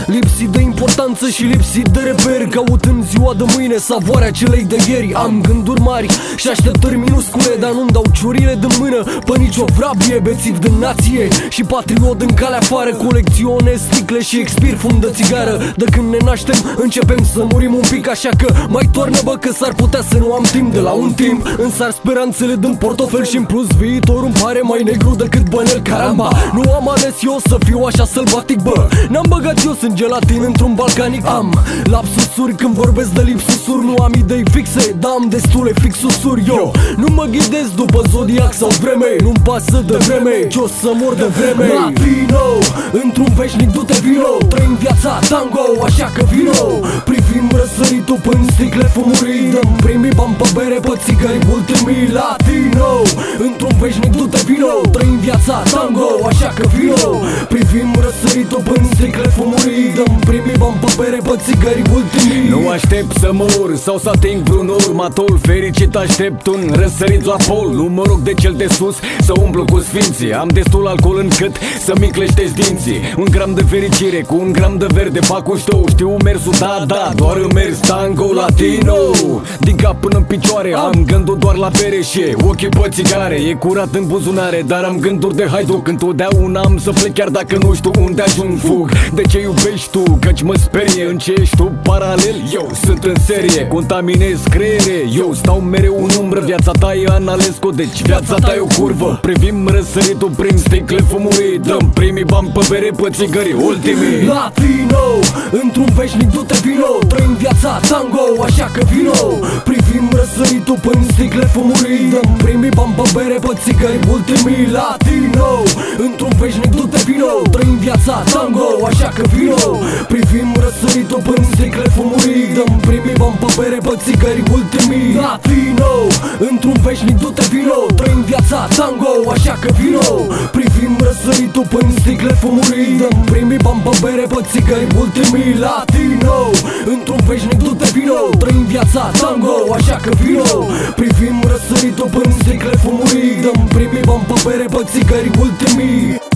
lipsit de importanță și lipsit de reper. Caut în ziua de mâine savoarea celei de ieri. Am gânduri mari și așteptări minuscule, dar nu-mi dau ciurile de mână pe nicio vrabie. Bețiv din nație și patriot în calea afară, colecționez sticle și expir fum de țigară. De când ne naștem începem să murim un pic, așa că mai toarnă bă că s-ar putea să nu am timp. De la un timp însar speranțele din portofel și în plus viitorul îmi pare mai negru decât bănel. Caramba, nu am ales eu să fiu așa sălbatic, bă. N-am băgat eu sânge latin într-un balcanic. Am lapsusuri când vorbesc de lipsusuri. Nu am idei fixe, dar am destule fixusuri. Eu nu mă ghidez după zodiac sau vreme, nu-mi pasă de vreme, ce o să mor de vreme. Latino, într-un veșnic du-te vino, trăim viața tango, așa că vino. Privim răsăritul până sticle fumurii, dăm primii bani pe bere, pe țigări, ultimii. Latino, într-un veșnic du-te vino, trăim viața tango, așa că vino. Privim răsăritul până sticle fumurii, dăm primii bani pe bere, pe țigări, ultimii. Nu aștept să mor sau să ating vreun următor fericit, aștept un răsărit la pol. Nu mă rog de cel de sus să umplu cu sfinții, am destul alcool încât să-mi cleștesc dinții. Un gram de fericire cu un gram de verde fac un show. Știu mersul, da, doar în mers tango latino. Din cap până în picioare am gânduri doar la bere și ochii pe țigare. E curat în buzunare, dar am gânduri de haiduc. Întotdeauna am să plec chiar dacă nu știu unde ajung. Fug de ce iubești tu, căci mă sperie. În ce ești tu paralel, eu sunt în serie. Contaminez creiere, eu stau mereu în umbră. Viața ta e analesco, deci viața ta e o curvă. Privim răsăritul prin sticle fumurii, dăm primii bani pe bere, pe țigări, ultimii. Latino, într-un veșnic du-te vino, trăim viața tango, așa că vino. Privim răsăritul până sticle fumurii, dăm primii bani pe bere, pe țigări, ultimii. Latino, într-un veșnic du-te vino, trăim viața tango, așa că vino. Privim răsăritul până sticle fumurii, dăm primii bani pe bere, pe țigări, ultimii. Latino, într-un veșnic du-te vino, trăim viața tango, așa că vino. Privim răsăritul până sticle fumurii, dăm primii bani pe bere, pe țigări, ultimii. Latino, într-un veșnic du-te vino, trăim viața tango, așa că vino. Privim răsăritul până sticle fumurii, dăm primii bani pe bere, pe țigări, ultimii.